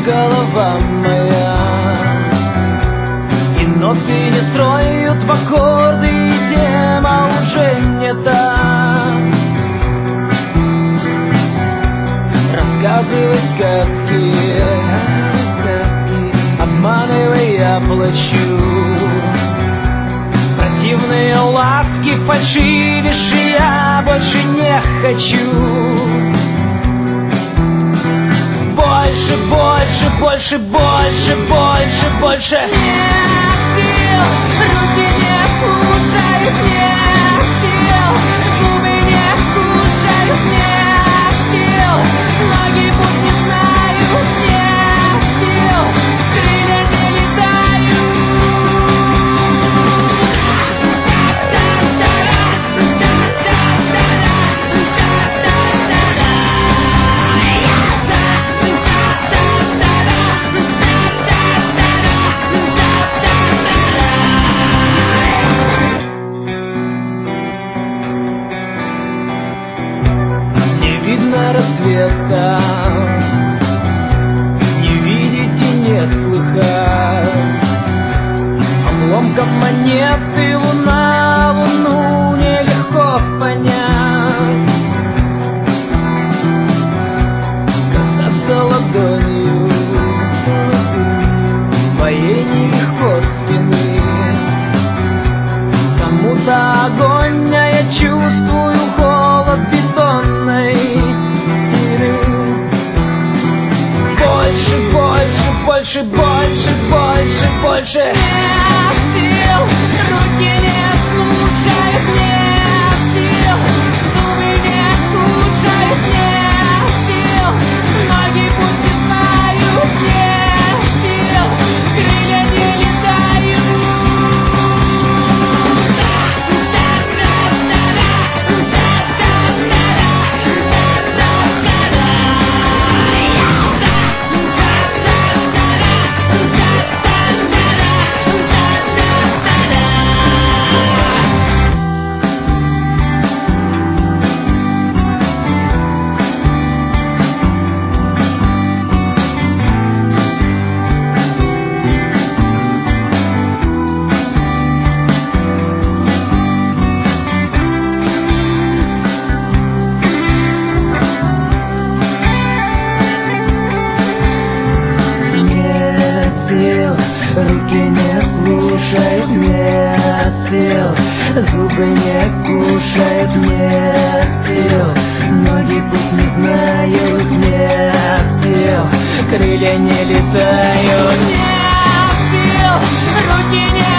голова моя, и ноты не строят в аккорды, и тема уже не та. Рассказывай сказки, обманывай, я плачу. Противные ласки фальшивишь, и я больше не хочу. Больше, больше, больше, больше, больше, больше. Нет сил, руки не слушают, нет сил, губы не слушают, нет сил, ноги путь не знают, нет сил, крылья не летают. Рассвета не видеть и не слыхать обломком монеты луна, луну нелегко понять. Касаться ладонью моей нелегко спины. Кому-то огонь, а я чувствую холод бетонной. Больше, больше, больше, больше. Нет сил, руки не слушают, нет сил, зубы не слушают, нет сил, ноги путь не знают, нет сил, крылья не летают. Руки не слушают, нет сил, зубы не кушают, нет сил, ноги путь не знают, нет сил, крылья не летают, нет сил, руки не